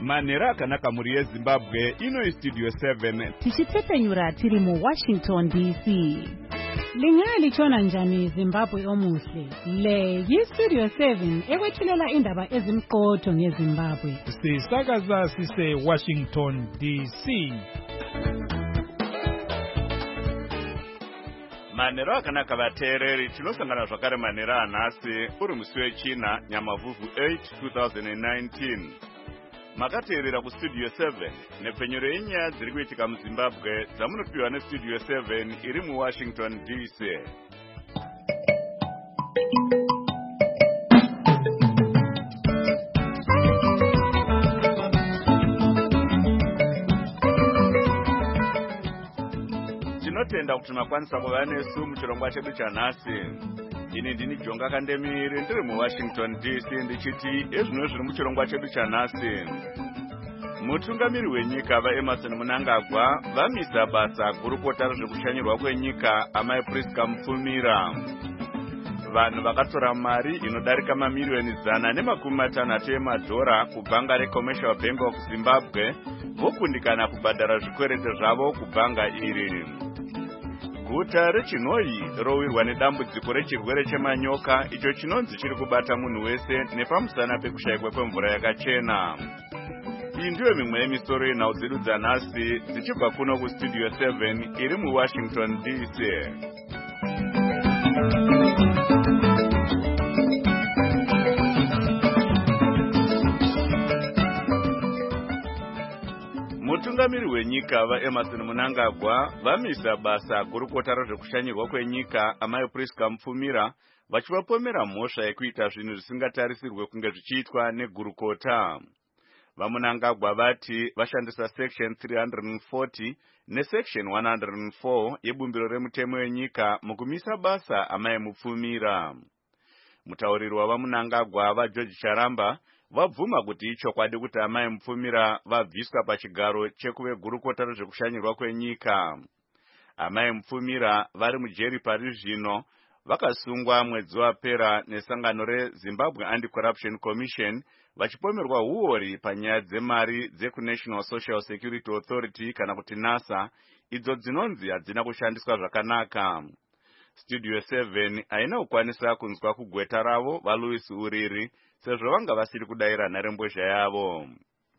manhero akanaka mhuri yezimbabwe ino Studio 7 tichitsepenyura tiri muWashington DC. Lingalitshona njani Zimbabwe omuhle? Le yiStudio 7 ekwethulela indaba ezimqotho ngeZimbabwe. Sisakaza sise Washington DC. manhero akanaka vateereri, tinosangana zvakare manhero anhasi uri musi wechina nyamavhuvhu 8 2019. makateerera kuStudio 7 nepfenyuro yenyaya dziri kuitika muZimbabwe dzamunopiwa neStudio 7 iri muWashington DC. tinotenda kuti makwanisa kuva nesu muchirongwa chedu chanhasi. ini ndini Jonga Kandemiri ndiri muWashington DC ndichiti ezvino zviri muchirongwa chedu chanhasi. mutungamiri wenyika vaEmmerson Mnangagwa vamisa basa gurukota rezvekushanyirwa kwenyika amai Priska Mupfumira. vanhu vakatora mari inodarika mamiliyoni 150 emadhora kubhanga reCommercial Bank of Zimbabwe vokundikana kubhadhara zvikwerete zvavo kubhanga iri. guta reChinhoyi rowirwa nedambudziko rechirwere chemanyoka icho chinonzi chiri kubata munhu wese nepamusana pekushayikwa kwemvura yakachena. iyi ndiyo mimwe yemisoro yenhau dzedu dzanhasi dzichibva kuno kuStudio 7 iri muWashington DC. mutungamiri wenyika vaEmmerson Mnangagwa vamisa basa gurukota rezvekushanyirwa kwenyika amai Priska Mupfumira vachivapomera mhosva yekuita zvinhu zvisingatarisirwe kunge zvichiitwa negurukota. vaMnangagwa vati vashandisa section 340 nesection 104 yebumbiro remutemo wenyika mukumisa basa amai Mupfumira. mutauriri wavaMnangagwa vaGeorge Charamba vabvuma kuti ichokwadi kuti amai Mupfumira vabviswa pachigaro chekuve gurukota rezvekushanyirwa kwenyika. amai Mupfumira vari mujeri pari zvino vakasungwa mwedzi wapera nesangano reZimbabwe Anti-Corruption Commission vachipomerwa huori panyaya dzemari dzekuNational Social Security Authority kana kuti NASA idzo dzinonzi hadzina kushandiswa zvakanaka. Studio 7 haina kukwanisa kunzwa kugweta ravo vaLouis Uriri sezvo vanga vasiri kudayira nharembozha yavo.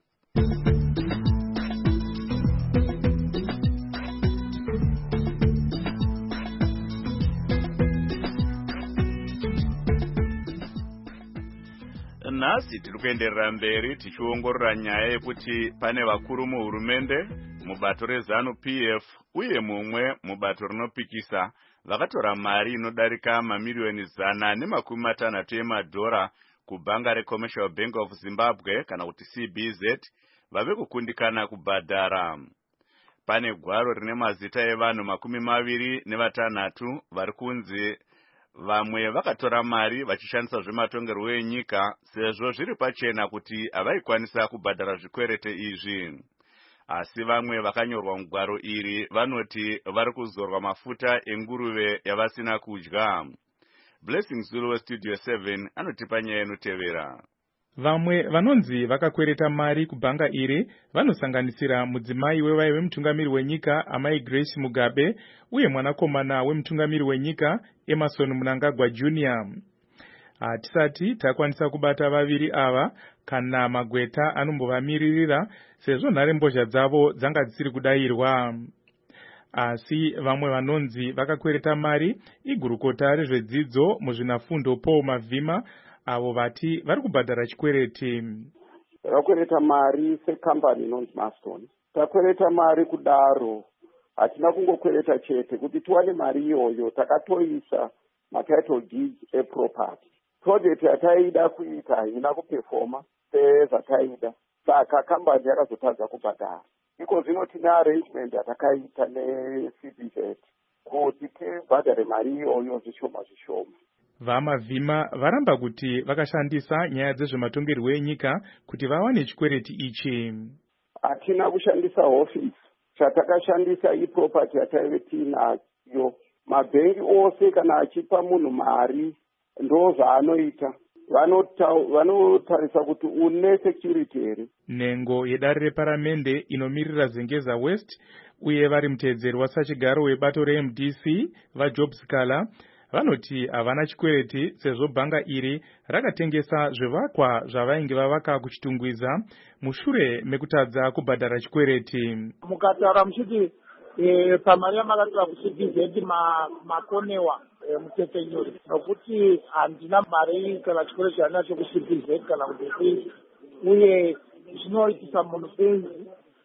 nhasi tiri kuenderera mberi tichiongorora nyaya yekuti pane vakuru muhurumende, mubato reZANU-PF uye mumwe mubato rinopikisa vakatora mari inodarika mamiliyoni 150 emadhora kubhanga reCommercial Bank of Zimbabwe kana kuti CBZ vave kukundikana kubhadhara. pane gwaro rine mazita evanhu 26 vari kunzi vamwe vakatora mari vachishandisa zvematongerwo enyika sezvo zviri pachena kuti havaikwanisa kubhadhara zvikwerete izvi. asi vamwe vakanyorwa mugwaro iri vanoti vari kuzorwa mafuta enguruve yavasina kudya. Blessing Zulu weStudio 7 anotipa nyaya inotevera. Vamwe vanonzi vakakwereta mari kubhanga iri vanosanganisira mudzimai wevai wemutungamiri wenyika amai Grace Mugabe uye mwanakomana wemutungamiri wenyika Emmerson Mnangagwa Jr. Tisati takwanisa kubata vaviri ava kana magweta anombovamiririra sezvo nharembozha dzavo dzanga dzisiri kudayirwa. asi vamwe vanonzi vakakwereta mari igurukota rezvedzidzo muzvinafundo Paul Mavhima avo vati vari kubhadhara chikwereti. Takakwereta mari sekambani inonzi Marston. Takakwereta mari kudaro, hatina kungokwereta chete kuti tiwane mari iyoyo takatoisa matitle deeds eproperty. Project yataida kuita haina kupefoma sezvataida, saka kambani yakazotadza kubhadhara. Iko zvino tine arrangement yatakaita neCBZ kuti tibhadhare mari iyoyo zvishoma zvishoma. VaMavhima varamba kuti vakashandisa nyaya dzezvematongerwo enyika kuti vawane chikwereti ichi. Hatina kushandisa office, chatakashandisa iproperty yataive tinayo. Mabhengi ose kana achipa munhu mari ndo zvaanoita. vanotarisa kuti une security here. Nhengo yedare reparamende inomirira Zengeza West uye vari mutedzeri wasachigaro webato reMDC vaJob Sikala vanoti havana chikwereti sezvo bhanga iri rakatengesa zvivakwa zvavainge vavaka kuchitungwiza mushure mekutadza kubhadhara chikwereti. Mukataura muchiti pamari yamakatora kuCBZ makonewa mutepenyuri nokuti handina mari kana chikwereti handinacho kuCBZ kana kuti uye zvinoitisa munhu benzi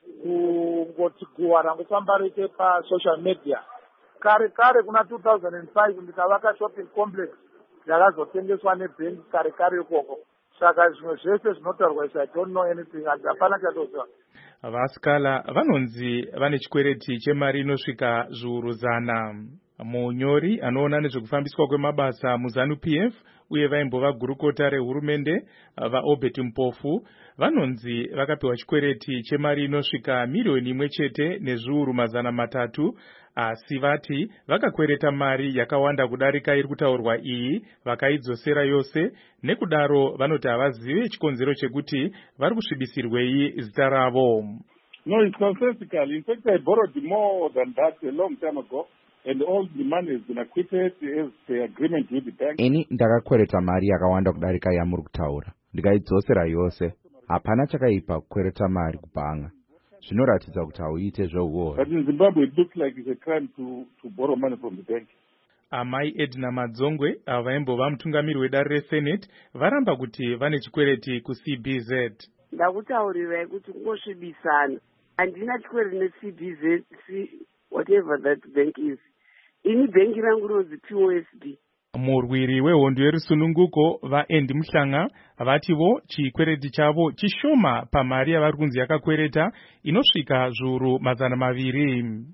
kungoti guwa rangofamba rite pasocial media. Kare kuna 2005 ndikavaka shopping complex yakazotengeswa nebhengi kare ikoko. Saka zvimwe zvese zvinotaurwa I don't know anything and hapana chatoziva. Vasikala vanonzi vane chikwereti chemari inosvika zviuru 100. Munyori anoona nezvekufambiswa kwemabasa muZANU-PF uye vaimbova gurukota rehurumende vaObert Mpofu vanonzi vakapiwa chikwereti chemari inosvika milioni 1 nezviuru 300, asi vati vakakwereta mari yakawanda kudarika iri kutaurwa iyi vakaidzosera yose, nekudaro vanoti havazive chikonzero chekuti vari kusvibisirwei zita ravo. No, it's nonsensical. In fact, I borrowed more than that a long time ago. And all the money has been acquitted as the agreement with the bank. Ini ndakakwereta mari yakawanda kudarika yamuri kutaura. Ndikaidzosera yose. Hapana chakaipa kukwereta mari kubhanga. Zvinoratidza kuti hauite zvouoro. But in Zimbabwe it looks like it's a crime to borrow money from the bank. Amai Edna Madzongwe avaimbova mutungamiri wedare reSenate varamba kuti vane chikwereti kuCBZ. Ndakutaurirai kuti kungosvibisana. Handina chikwereti neCBZ, whatever that bank is. Ini bhengi rangu rinonzi POSD. Murwiri wehondo yerusununguko vaEndi Muhlanga vativo chikwereti chavo chishoma pamari yavari kunzi yakakwereta inosvika zviuru 200.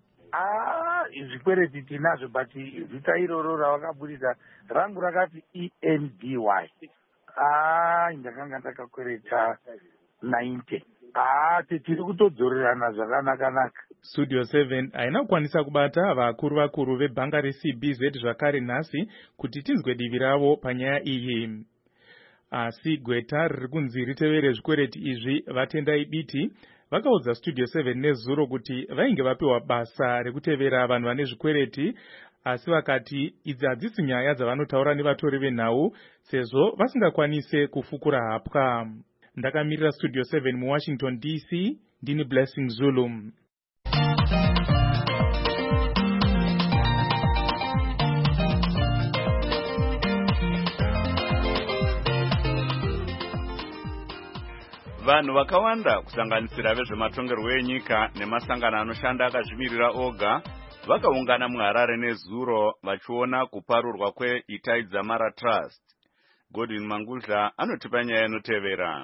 Zvikwereti tinazvo but zita iroro ravakaburitsa rangu rakati ENDY. Ndakanga ndakakwereta 90. Tiri kutodzorerana zvakanaka. Studio 7 haina kukwanisa kubata vakuru vebhanga reCBZ zvakare nhasi kuti tinzwe divi ravo panyaya iyi. Asi gweta riri kunzi ritevere zvikwereti izvi vatendai biti vakaudza Studio 7 nezuro kuti vainge vapiwa basa rekutevera vanhu vane zvikwereti, asi vakati idzi hadzisi nyaya dzavanotaura nevatori venhau sezvo vasingakwanise kufukura hapwa. Ndakamirira Studio 7 muWashington DC, ndini Blessing Zulu. Vanhu vakawanda kusanganisira vezvematongerwo enyika nemasangano anoshanda akazvimirira oga vakaungana muHarare nezuro vachiona kuparurwa kweItai Dzamara Trust. Godwin Mangudla anotipa nyaya inotevera.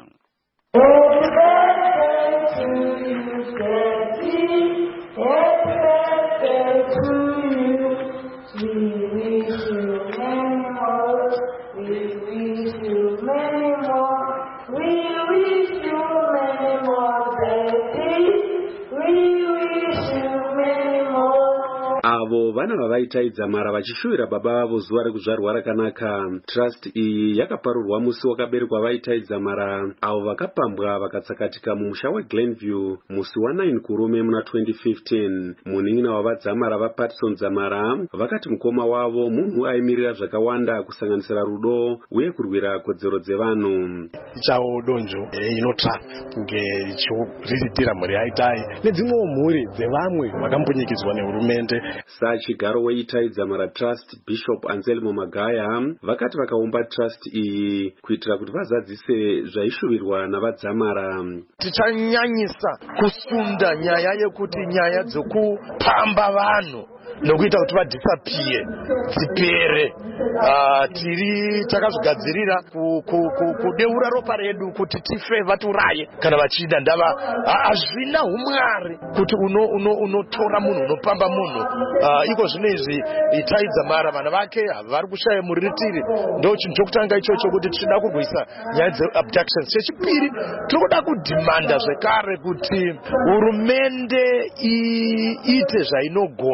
Avo vana vavaitai Dzamara vachishuvira baba vavo zuva rekuzvarwa rakanaka. Trust iyi yakaparurwa musi wakaberekwa vaitai Dzamara avo vakapambwa vakatsakatika mumusha weGlenview musi wa9 kurume muna 2015. Munin'ina wavaDzamara vaPatson Dzamara vakati mukoma wavo munhu aimirira zvakawanda kusanganisira rudo uye kurwira kodzero dzevanhu. Chao donjo inotsva kunge ichiriritira mhuri yaItai nedzimwewo mhuri dzevamwe vakambunyikidzwa nehurumende. Sachigaro weItai Dzamara Trust Bishop Anselmo Magaya vakati vakaumba trust iyi kuitira kuti vazadzise zvaishuvirwa navadzamara. Tichanyanyisa kusunda nyaya yekuti nyaya dzokupamba vanhu nokuita kuti vadisapie dzipere. Tiri takazvigadzirira kudeura ropa redu kuti tife vaturaye kana vachida ndava hazvina umwari kuti unotora munhu unopamba munhu. Iko zvinezvi Itai Dzamara vana vake vari kushaya muritiri. Ndo chinhu chokutanga ichocho kuti tinoda kurwisa nyaya dzeabductions. Chechipiri tinoda kudhimanda zvekare kuti hurumende iite zvainogona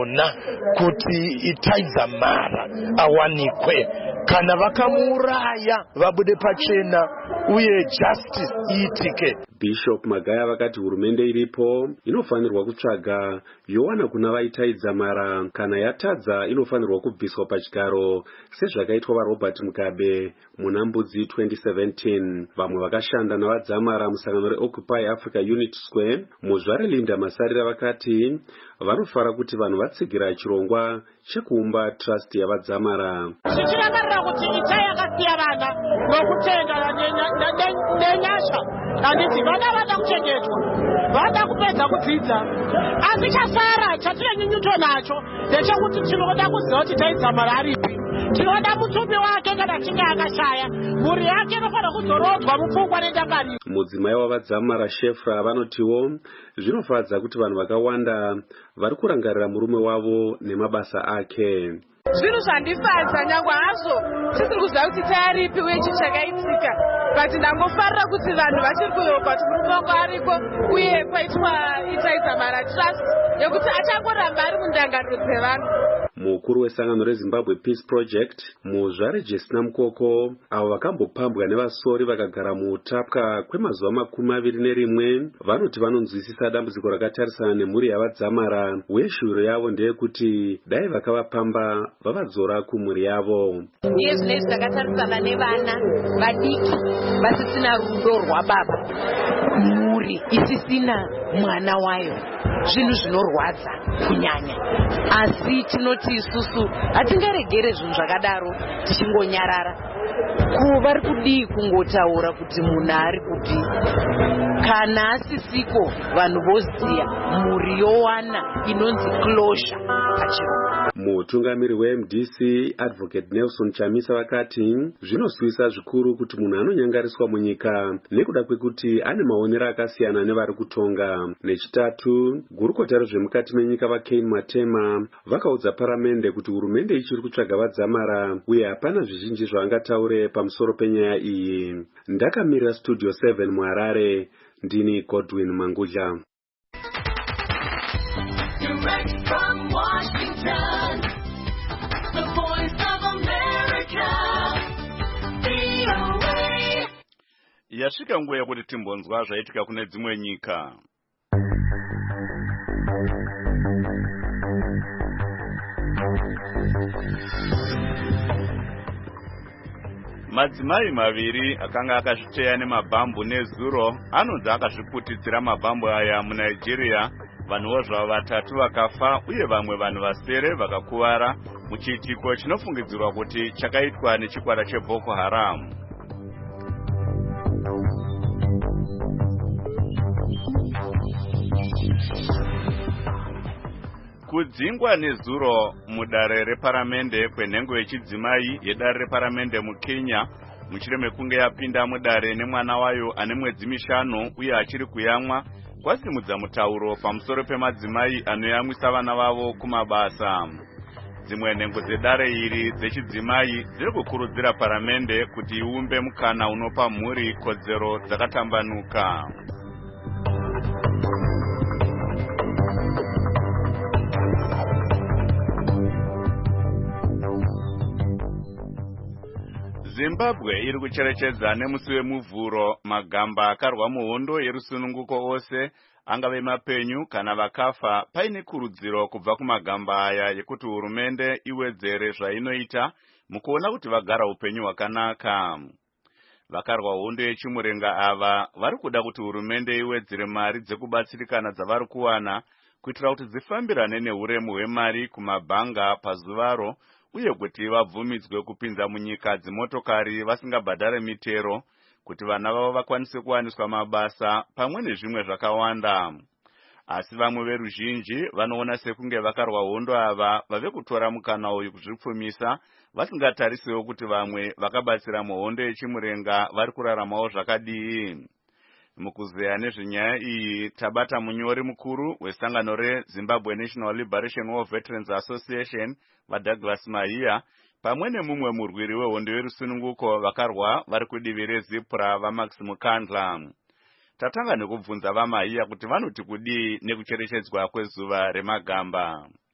kuti Itaiza Mara awanikwe, kana vakamuuraya vabude pachena uye justice iitike. Bishop Magaya vakati hurumende iripo inofanirwa kutsvaga yowana kuna vaitaidza mara, kana yatadza inofanirwa kubviswa pachigaro sezvakaitwa vaRobert Mugabe muna Mbudzi 2017. Vamwe vakashanda navadzamara musangano reOccupy Africa Unity Square muzvare Linda Masarira vakati vanofara kuti vanhu vatsigira chirongwa chekuumba trust yavadzamara. Tichirakarira kuti Itai yakasiya vana nokutenga nenyasha, handiti vana vada kuchengetwa, vada kupedza kudzidza, asi chasara chatine nyunyuto nacho ndechekuti tinoda kuziva kuti Taidzamara aripi. Tinoda mutumbi wake kana achinge akashaya, mhuri yake inofanira kuzorodwa mupfungwa nendangariro. Mudzimai wavadzamara Shefra vanotiwo zvinofadza kuti vanhu vakawanda vari kurangarira murume wavo nemabasa ake. Zvinhu zvandifadza nyangwe hazvo tisiri kuziva kuti tayaripi uye chii chakaitika, but ndangofarira kuti vanhu vachiri kuyopa kuti murume wangu ariko uye kwaitwa Itaidzamara Trust yekuti achangoramba ari mundangariro dzevanhu. Mukuru wesangano reZimbabwe Peace Project muzvare Jesina Mukoko, avo vakambopambwa nevasori vakagara muutapwa kwemazuva 21, vanoti vanonzwisisa dambudziko rakatarisana nemhuri yavadzamara, uye shuviro yavo ndeyekuti dai vakavapamba vavadzora kumhuri yavo. Iye zvinezvi zvakatarisana nevana vadiki vasisina rudo rwababa, mhuri isisina mwana wayo, zvinhu zvinorwadza kunyanya. Asi tinoti isusu hatingaregere zvinhu zvakadaro tichingonyarara. Vari kudii kungotaura kuti munhu ari kupi, kana asisiko vanhu voziya, mhuri yowana inonzi closure pachirungu. Mutungamiri weMDC Advocate Nelson Chamisa vakati zvinoswisa zvikuru kuti munhu anonyangariswa munyika nekuda kwekuti ane maonero akasiyana nevari kutonga. Nechitatu, gurukota rezvemukati menyika vaKane Matema vakaudza paramende kuti hurumende ichiri kutsvaga vadzamara uye hapana zvizhinji zvavangataure pamusoro penyaya iyi. Ndakamirira Studio 7 muHarare, ndini Godwin Mangudla. Yasvika nguva yekuti timbonzwa zvaitika kune dzimwe nyika. Madzimai maviri akanga akazviteya nemabhambu nezuro anonzi akazviputitsira mabhambu aya muNigeria. Vanhuwo zvavo 3 vakafa uye vamwe vanhu vasere vakakuvara muchiitiko chinofungidzirwa kuti chakaitwa nechikwata cheBoko Haram. Kudzingwa nezuro mudare reparamende kwenhengo yechidzimai yedare reparamende muKenya mushure mekunge yapinda mudare nemwana wayo ane mwedzi 5 uye achiri kuyamwa, kwasimudza mutauro pamusoro pemadzimai anoyamwisa vana vavo kumabasa. Dzimwe nhengo dzedare iri dzechidzimai dziri kukurudzira paramende kuti iumbe mukana unopa mhuri kodzero dzakatambanuka. Zimbabwe iri kucherechedza nemusi wemuvhuro magamba akarwa muhondo yerusununguko ose, angave mapenyu kana vakafa, paine kurudziro kubva kumagamba aya yekuti hurumende iwedzere zvainoita mukuona kuti vagara upenyu hwakanaka. Vakarwa hondo yechimurenga ava vari kuda kuti hurumende iwedzere mari dzekubatsirikana dzavari kuwana kuitira kuti dzifambirane neuremu hwemari kumabhanga pazuvaro, uye kuti vabvumidzwe kupinza munyika dzimotokari vasingabhadhare mitero, kuti vana vavo vakwanise kuwaniswa mabasa pamwe nezvimwe zvakawanda. Asi vamwe veruzhinji vanoona sekunge vakarwa hondo ava vave kutora mukana uyu kuzvipfumisa, vasingatarisiwo kuti vamwe vakabatsira muhondo yechimurenga vari kuraramawo zvakadii. Mukuzeya nezvenyaya iyi tabata munyori mukuru wesangano reZimbabwe National Liberation War Veterans Association vaDouglas Mahiya pamwe nemumwe murwiri wehondo yerusununguko vakarwa vari kudivi reZipra vaMax Mukandla. Tatanga nekubvunza vaMahiya kuti vanoti kudii nekucherechedzwa kwezuva remagamba.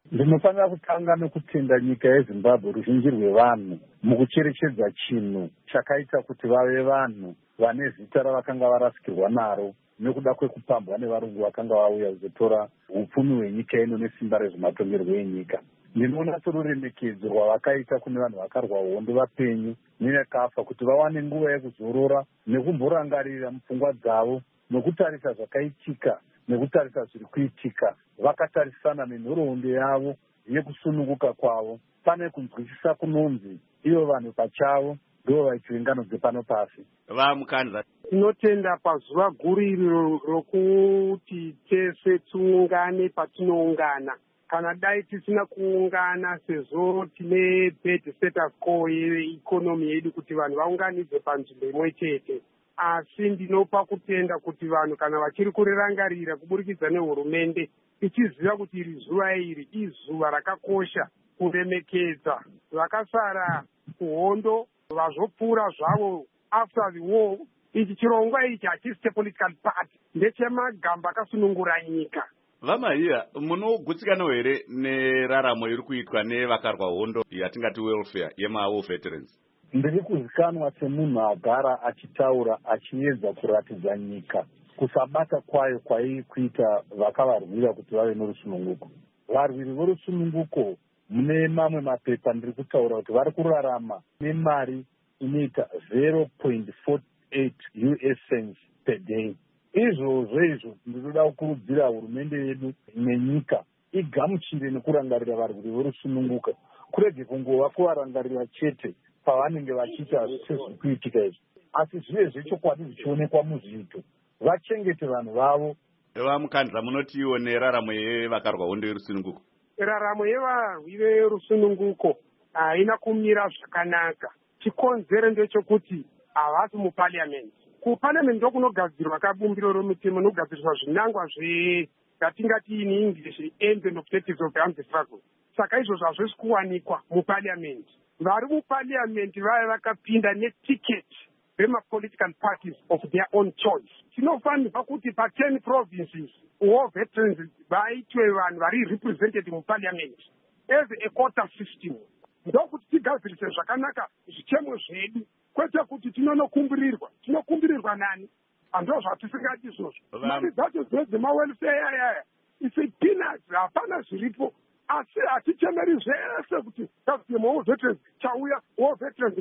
Ndinofanira kutanga nekutenda nyika yeZimbabwe ruzhinji rwevanhu mukucherechedza chinhu chakaita kuti vave vanhu vane zita ravakanga varasikirwa naro nekuda kwekupambwa nevarungu vakanga vauya kuzotora upfumi hwenyika ino nesimba rezvematongerwo enyika. Ndinoona soruremekedzo rwavakaita kune vanhu vakarwa hondo vapenyu nevakafa kuti vawane nguva yekuzorora nekumborangarira mupfungwa dzavo nokutarisa zvakaitika nekutarisa zviri kuitika. Vakatarisana nenhoroondo yavo yekusununguka kwavo. Pane kunzwisisa kunonzi ivo vanhu pachavo ndivo vaitire ngano dzepano pasi. Vamukandla, tinotenda pazuva guru iri rokuti tese tiungane patinoungana. Kana dai tisina kuungana sezvo tine bad status quo yeikonomi yedu kuti vanhu vaunganidze panzvimbo imwe chete. Asi ndinopa kutenda kuti vanhu kana vachiri kurirangarira kuburikidza nehurumende ichiziva kuti iri zuva iri izuva rakakosha kuremekedza vakasara kuhondo vazopfuura zvavo after the war. Ichi chirongwa ichi hachisi chepolitical party, ndechemagamba akasunungura nyika. Vamaiya, munogutsikana here neraramo iri kuitwa nevakarwa hondo yatingati welfare yema-war veterans? Ndiri kuzikanwa semunhu agara achitaura achiedza kuratidza nyika kusabata kwayo kwairi kuita vakavarwira kuti vave norusununguko. Varwiri vorusununguko mune mamwe mapepa ndiri kutaura kuti vari kurarama nemari inoita 0.48 US cents per day. Izvozvo ndinoda kukurudzira hurumende yedu nenyika igamuchire nekurangarira varwiri vorusununguka, kurege kungova kuvarangarira chete pavanenge vachiita sezviri kuitika izvi, asi zvive zvechokwadi zvichionekwa muzviito. Vachengete vanhu vavo. Vamukandla, munotiwo neraramo yevakarwa hondo yerusununguko? Raramo yevarwi verusununguko haina kumira zvakanaka. Chikonzero ndechekuti havasi mupariamendi. Kupariamendi ndokunogadzirwa kabumbiro romitemo nokugadziriswa zvinangwa zvatingati in English aims and objectives of the armed struggle. Saka izvozvo hazvisi kuwanikwa mupariamendi. Vari mupariamendi vaya vakapinda netiketi vema-political parties of their own choice. Tinofanirwa kuti pa10 provinces war veterans vaitwe vanhu vari represented mupariamendi as a quota system. Ndokuti tigadzirise zvakanaka zvichemo zvedu, kwete kuti tinokumbirirwa nani. Ando zvatisingadi izvozvo. Mari dzacho dzemawelfare yaya isi peanuts, hapana zviripo. Asi hatichemeri zvese kuti war veterans chauya war veterans.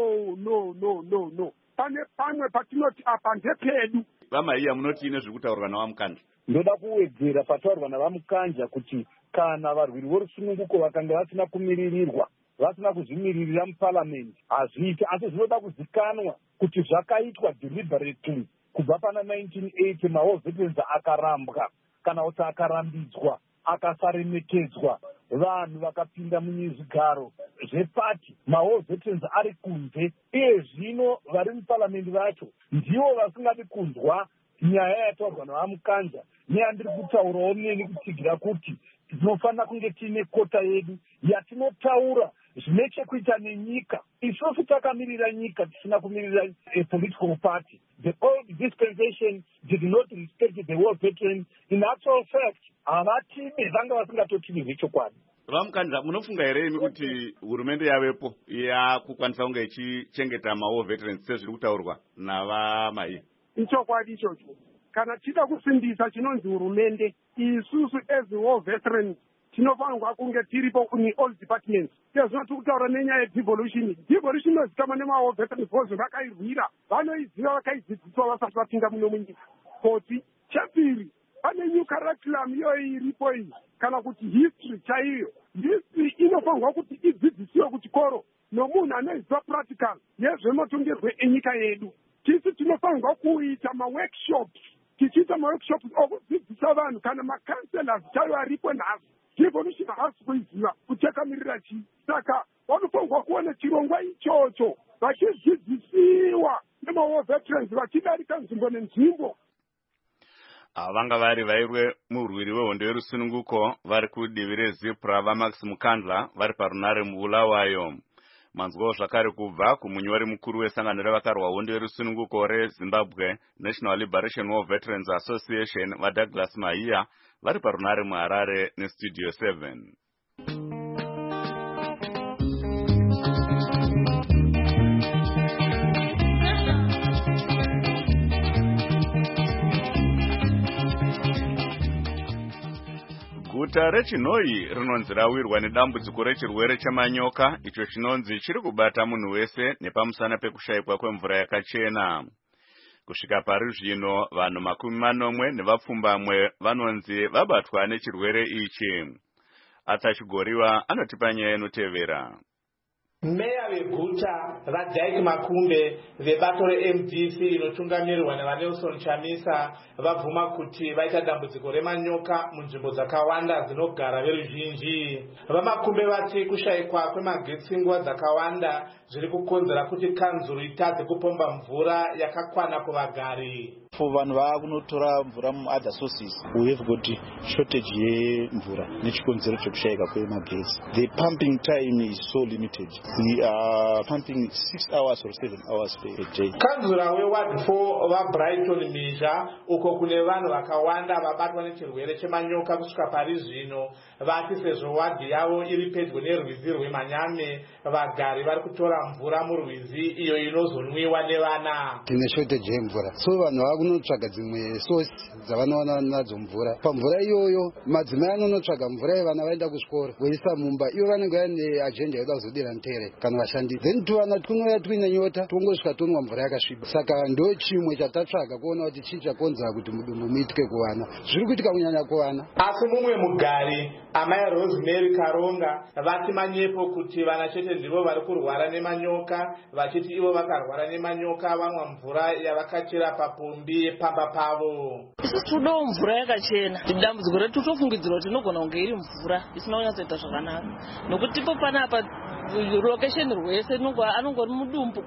No. Pane pamwe patinoti apa ndepedu. Vamaiya, munoti ine zvekutaurwa navamukandla? Ndoda kuwedzera pataurwa navamukandla kuti kana varwiri vorusununguko vakanga vasina kumiririrwa, vasina kuzvimiririra muparamendi, hazviiti. Asi zvinoda kuzikanwa kuti zvakaitwa deliberately kubva pana 1980 ma-war veterans akarambwa kana kuti akarambidzwa akasaremekedzwa. Vanhu vakapinda munyezvigaro zvepati, ma-war veterans ari kunze. Iye zvino vari muparamendi vacho ndivo vasingadi kunzwa nyaya yataurwa navamukandla neyandiri kutaurawo neni kutsigira kuti tinofanira kunge tiine kota yedu yatinotaura zvine chekuita nenyika. Isusu takamirira nyika, tisina kumirira a political party. The old dispensation did not respect the war veterans. In actual fact, havatibe vanga vasingatotibi zvechokwadi. Vamukandla, munofunga here imi kuti hurumende yavepo yakukwanisa kunge ichichengeta ma-war veterans sezviri kutaurwa navamaiya? Ichokwadi ichocho. Kana tida kusimbisa chinonzi hurumende, isusu as war veterans tinofanirwa kunge tiripo kune all departments. Sezvo tiri kutaura nenyaya yedevolution. Devolution inozikanwa nema-war veterans because vakairwira, vanoiziva, vakaidzidziswa vasati vapinda muno munyika. Koti chapiri, pane new curriculum iyoyo iripo iyi, kana kuti history chaiyo. History inofanirwa kuti idzidzisiwe kuchikoro nomunhu anoiziva practical yezvematongerwo enyika yedu. Tisi tinofanirwa kuita ma-workshops, tichiita ma-workshops okudzidzisa vanhu kana ma-counselors chaivo aripo nhasi. Devolution hasi kuiziva kuti yakamirira chii. Saka vanofanirwa kuona chirongwa ichocho vachidzidzisiwa nema-war veterans vachidarika nzvimbo nenzvimbo. Vanga vari vairwe murwiri wehondo yerusununguko vari kudivi rezipra vaMax Mukandla vari parunare muBulawayo. Manzwawo zvakare kubva kumunyori mukuru wesangano revakarwa hondo yerusununguko reZimbabwe National Liberation War Veterans Association vaDouglas Mahiya vari parunare muHarare neStudio 7. Guta reChinoi rinonzi rawirwa nedambudziko rechirwere chemanyoka icho chinonzi chiri kubata munhu wese nepamusana pekushayikwa kwemvura yakachena. Kusvika pari zvino vanhu 40 nevapfumbamwe vanonzi vabatwa nechirwere ichi. Atachigoriwa anotipa nyaya inotevera. Meya veguta vaJack Makumbe vebato reMDC inotungamirwa naVanelson Chamisa vabvuma kuti vaita dambudziko remanyoka munzvimbo dzakawanda dzinogara veruzhinji. VaMakumbe vati kushayikwa kwemagetsi nguva dzakawanda zviri kukonzera kuti kanzuru itadze kupomba mvura yakakwana kuvagari. For vanhu vakunotora mvura muother sources, we have got shortage yemvura nechikonzero chekushayika kwemagetsi. The pumping time is so limited. We are pumping 6 hours or 7 hours per day. Kanzura weWard 4 vaBrighton Mizha uko kune vanhu vakawanda vabatwa nechirwere chemanyoka kusvika pari zvino vati sezvo wadhi yavo iri pedyo nerwizi rweManyame vagari vari kutora mvura murwizi iyo inozonwiwa nevana. Tine shortage yemvura, so vanhu vakunotsvaga dzimwe source dzavanowana nadzo mvura. Pamvura iyoyo madzimai anonotsvaga mvura yevana vaenda kuchikoro voisa mumba, ivo vanenge vane ajenda yekuda kuzodira ntere kana vashandi. Then tuvana tunouya tuine nyota tongosvika tonwa mvura yakasviba. Saka ndo chimwe chatatsvaga kuona kuti chii chakonzera kuti mudumbu muitike kuvana. Zviri kuitika kunyanya kuvana. Asi mumwe mugari amai Rosemary Karonga vati manyepo kuti vana chete ndivo vari kurwara nemanyoka, vachiti ivo vakarwara nemanyoka vanwa mvura yavakachera papombi pamba pavo. Isusu todawo mvura yakachena. Dambudziko redu tofungidzira kuti inogona kunge iri mvura isina kunyatsoita zvakanaka. Nokuti ipo panapa location rwese anongori mudumbu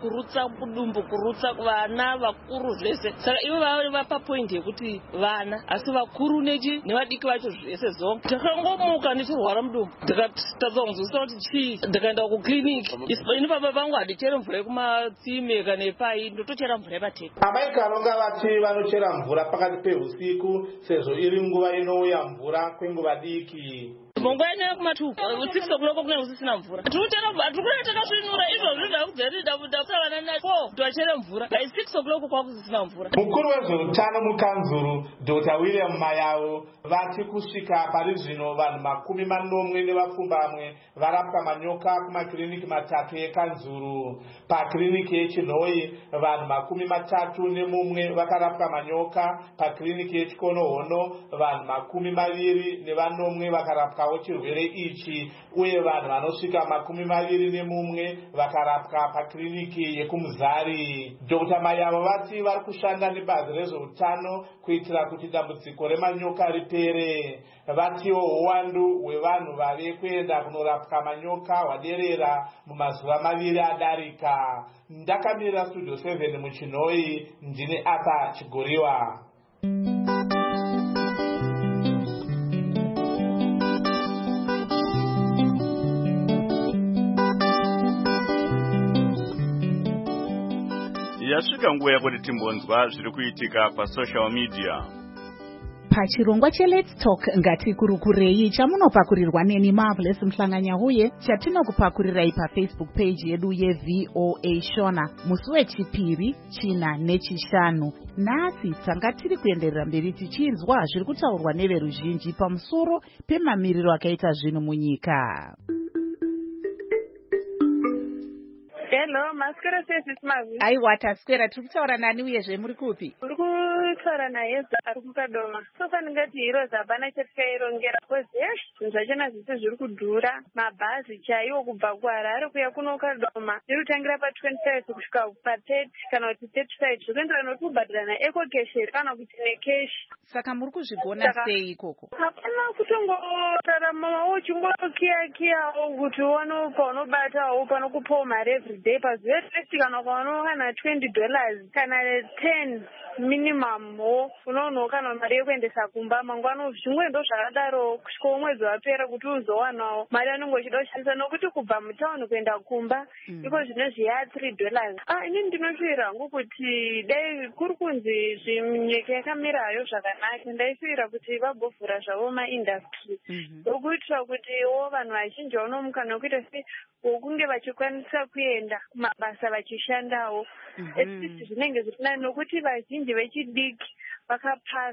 kurutsa vana vakuru zvese. Saka ivo vapa point yekuti vana asi vakuru nevadiki vacho zvese zonke. Takangomuka ndichirwara mudumbu ndikatadza kunzwisisa kuti chii, ndikaenda kuclinic. Ini baba vangu hadichera mvura yekumatsime kana yepai, ndotochera mvura yepatepi. Amai Karonga vati vanochera mvura pakati pehusiku sezvo iri nguva inouya mvura kwenguva diki. Munguva ino kumatuku 6 o'clock kunenge kusisina mvura. Tikuna takasvinura izvozvo ndakuzavana nacho twachere mvura. By 6 o'clock kwakusisina mvura. Mukuru wezveutano mukanzuru Dr. William Mayawo vati kusvika pari zvino vanhu 40 nevapfumbamwe varapwa manyoka kumakiriniki 3 ekanzuru. Pakiriniki yeChinoi vanhu 31 vakarapwa manyoka, pakiriniki yeChikonohono vanhu 24 vakarapwa chirwere ichi, uye vanhu vanosvika 21 vakarapwa pakiriniki yekumuzari. Dr. Mayawo vati vari kushanda nebazi rezveutano kuitira kuti dambudziko remanyoka ripere. Vatiwo uwandu hwevanhu vave kuenda kunorapwa manyoka hwaderera mumazuva 2 adarika. Ndakamirira Studio 7 muChinoi, ndine Atachigoriwa. Yasvika nguva yakuti timbonzwa zviri kuitika pasocial media. Pachirongwa cheLet's Talk ngatikurukurei chamunopakurirwa neni Marvelous Mhlanganya uye chatinokupakurirai paFacebook page yedu yeVOA Shona musi wechipiri, china nechishanu. Nhasi tanga tiri kuenderera mberi tichinzwa zviri kutaurwa neveruzhinji pamusoro pemamiriro akaita zvinhu munyika. Hello, maskera sesi mavi. Aiwa taswera, tiri kutaura nani uyezve muri kupi? Uri kutaura naYeza ari kuMukadoma. Sofa ndingati hiro zapana chatikairongerera kozi zvinhu zvachona zvese zviri kudhura. Mabhazi chaiwo kubva kuHarare kuya kuno Mukadoma zviri kutangira pa25 kusvika pa30 kana kuti 35 zvinoenderana nokuti kubhadhira naEco Cash kana kuti necash. Saka muri kuzvigona sei ikoko? Hapana kutongotaramawo uchingokiyakiyawo kuti uone paunobatawo panokupawo mari everyday pazuva rese kana ukaona $20 kana 10 minimum ho unoona kana mari yekuendesa kumba mangwana zvimwe ndo zvakadaro kusvika mwedzi wapera kuti uzowanawo mari anenge uchida kushandisa nokuti kubva mutauni kuenda kumba iko zvino zviya $3. Ini ndinofiira hangu kuti dai kuri kunzi nyika yakamirayo zvakanaka ndaifira kuti vambovhura zvavo maindustry okuitira kutiwo vanhu vazhinji vanomuka nokuita sei wokunge vachikwanisa kuenda kumabasa vachishandawo. Zvinenge zvirinani nokuti vazhinji vechidiki vakapasa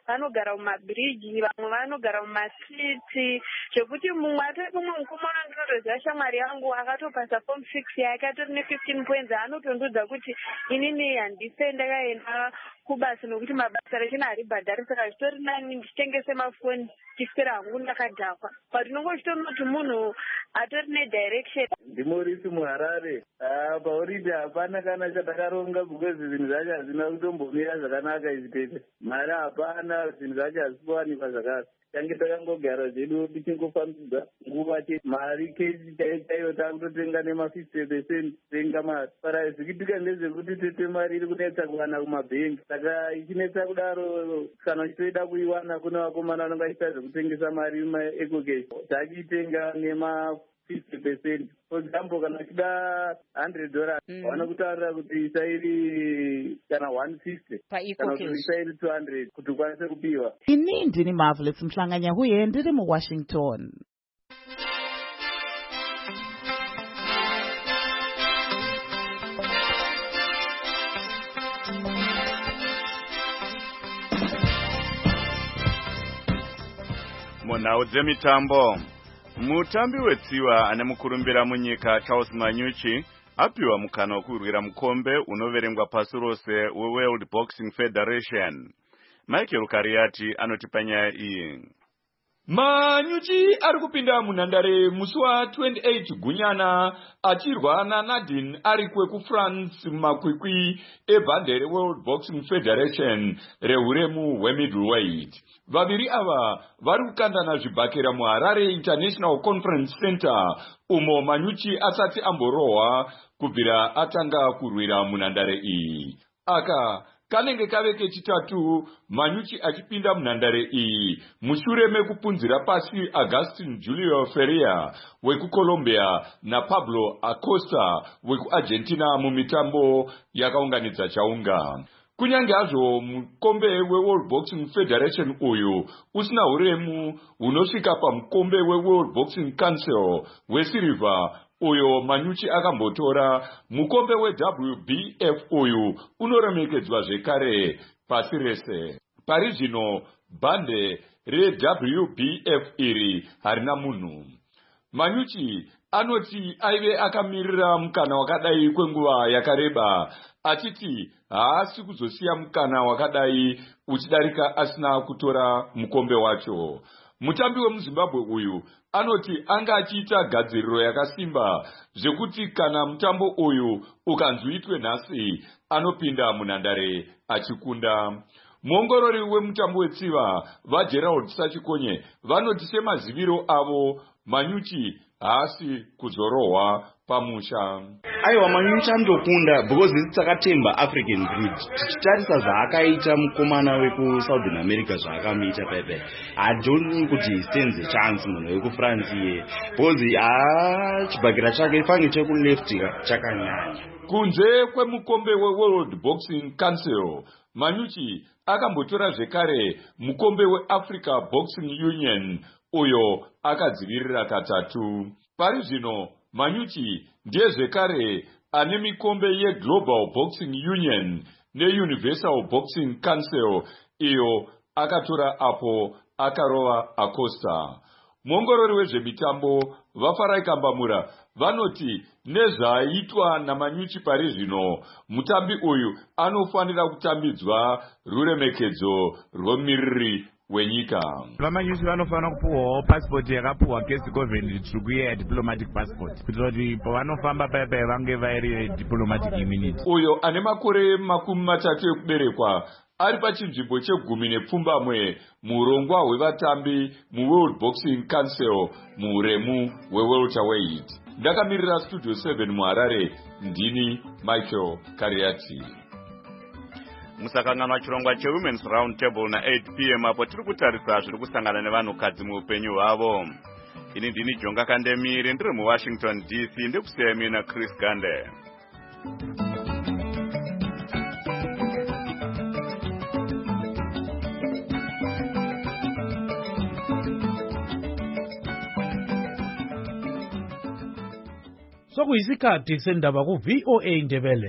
vanogara mumabhiriji, vamwe vanogara mumasiti, zvekuti mumwe atori kumwe mukomana ndinotoziva shamwari yangu akatopasa form 6 yake atori ne15 points aanotondudza kuti inini handise ndakaenda kubasa nokuti mabasa rechina haribhadhari, saka zvitori nani ndichitengese mafoni ndiswera hangu ndakadhakwa. But unongo chitoona kuti munhu atori nedirection. Ndimorisi muHarare. Pauriti hapana kana chatakaronga because zvinhu zvacho hazvina kutombomira zvakanaka izvi tete. Mari hapana, zvinhu zvacho hazikuwanikwa zvakanaka. Tange takangogara zvedu tichingofambidza nguva chete. Mari kechi chaiyo takutotenga nema50% tenga mari. Para zvikiitika ndezvekuti tete mari iri kunetsa kuwana kumabhengi. Saka ichinetsa kudaro kana uchitoida kuiwana kune vakomana vanonga vachiita zvekutengesa mari mumaecocash. Tachiitenga nema 50%. For example, kana uchida $100 vanokutaurira kuti isairi kana 150 kana kuti isairi 200 kuti ukwanise kupiwa. Ini ndini Marvelous Mhlanganyahuye ndiri muWashington. Munhau dzemitambo. Mutambi wetsiva ane mukurumbira munyika Charles Manyuchi apiwa mukana wokurwira mukombe unoverengwa pasi rose weWorld Boxing Federation. Michael Kariati anotipa nyaya iyi. Manyuchi ari kupinda munhandare musi wa28 Gunyana achirwa naNadine ari kwekuFrance mumakwikwi ebhande reWorld Boxing Federation rehuremu hwemiddleweight. Vaviri ava vari kukandana zvibhakera muHarare International Conference Center umo Manyuchi asati amborohwa kubvira atanga kurwira munhandare iyi. Aka kanenge kave kechitatu Manyuchi achipinda munhandare iyi mushure mekupunzira pasi Agustin Julio Ferreira wekuColombia naPablo Acosta wekuArgentina mumitambo yakaunganidza chaunga. Kunyange hazvo mukombe weWorld Boxing Federation uyu usina huremu hunosvika pamukombe weWorld Boxing Council wesirivha uyo Manyuchi akambotora, mukombe weWBF uyu unoremekedzwa zvekare pasi rese. Pari zvino bhande reWBF iri harina munhu. Manyuchi anoti aive akamirira mukana wakadai kwenguva yakareba, achiti haasi kuzosiya mukana wakadai uchidarika asina kutora mukombe wacho. Mutambi wemuZimbabwe uyu anoti anga achiita gadziriro yakasimba zvekuti kana mutambo uyu ukanzwitwe nhasi anopinda munhandare achikunda. Muongorori wemutambo wetsiva vaGerald Sachikonye vanoti semaziviro avo Manyuchi haasi kuzorohwa pamusha. Aiwa, Manyuchi andokunda because takatemba African breed. Tichitarisa zvaakaita mukomana weku-Southern America zvaakamuita pepe, I don't think kuti he stands a chance munhu wekufrance iye, because chibhakira chake fange chekuleft chakanyanya. Kunze kwemukombe weWorld Boxing Council, Manyuchi akambotora zvekare mukombe weAfrica Boxing Union uyo akadzivirira katatu. Pari zvino Manyuchi ndiye zvekare ane mikombe yeGlobal Boxing Union neUniversal Boxing Council iyo akatora apo akarova Acosta. Muongorori wezvemitambo vaFarai Kambamura vanoti nezvaitwa naManyuchi pari zvino mutambi uyu anofanira kutambidzwa ruremekedzo rwomiriri wenyika. Vamanyuchi vanofanira kupuwawo passport yakapuwa guest government tsvuku ya diplomatic passport kuitira kuti pavanofamba paipai vange vairi diplomatic immunity. Uyo ane makore 30 ekuberekwa ari pachinzvimbo che10 muurongwa hwevatambi muWorld Boxing Council muuremu hwewelterweight. Ndakamirira Studio 7 muHarare, ndini Michael Kariati. Musakanganwa chirongwa cheWomen's Round Table na 8 p.m. apo tiri kutarisa zviri kusangana nevanhukadzi muupenyu hwavo. Ini ndini Jonga Kandemiri ndiri muWashington DC, ndikusiya mina Chris Gande. Sokuyisikhathi sendaba ku VOA Ndebele.